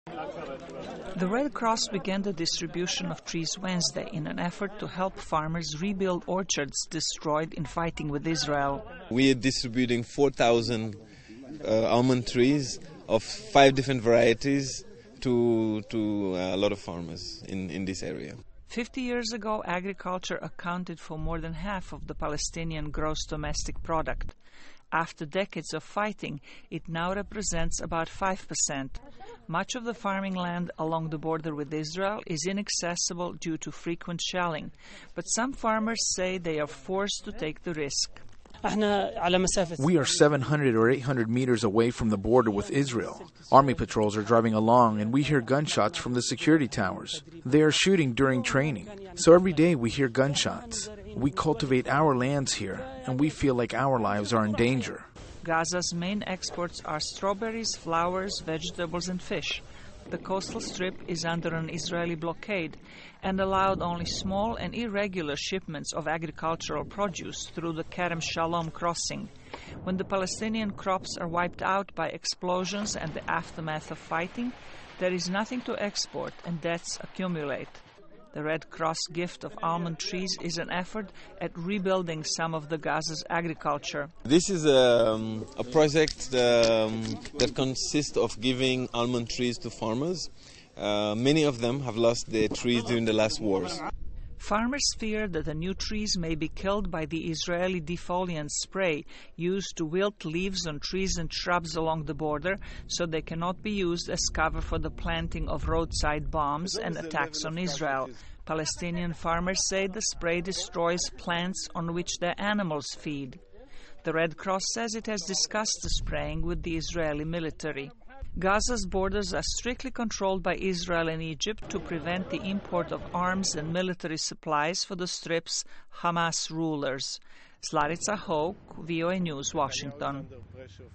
The Red Cross began the distribution of trees Wednesday in an effort to help farmers rebuild orchards destroyed in fighting with Israel. We are distributing 4,000 almond trees of 5 different varieties to a lot of farmers in this area. 50 years ago, agriculture accounted for more than half of the Palestinian gross domestic product. After decades of fighting, it now represents about 5%. Much of the farming land along the border with Israel is inaccessible due to frequent shelling, but some farmers say they are forced to take the risk. We are 700 or 800 meters away from the border with Israel. Army patrols are driving along and we hear gunshots from the security towers. They are shooting during training, so every day we hear gunshots. We cultivate our lands here and we feel like our lives are in danger. Gaza's main exports are strawberries, flowers, vegetables and fish. The coastal strip is under an Israeli blockade and allowed only small and irregular shipments of agricultural produce through the Kerem Shalom crossing. When the Palestinian crops are wiped out by explosions and the aftermath of fighting, there is nothing to export and debts accumulate. The Red Cross gift of almond trees is an effort at rebuilding some of the Gaza's agriculture. This is a project that consists of giving almond trees to farmers. Many of them have lost their trees during the last wars. Farmers fear that the new trees may be killed by the Israeli defoliant spray used to wilt leaves on trees and shrubs along the border, so they cannot be used as cover for the planting of roadside bombs and attacks on Israel. Palestinian farmers say the spray destroys plants on which their animals feed. The Red Cross says it has discussed the spraying with the Israeli military. Gaza's borders are strictly controlled by Israel and Egypt to prevent the import of arms and military supplies for the strip's Hamas rulers. Slarica Hoke, VOA News, Washington.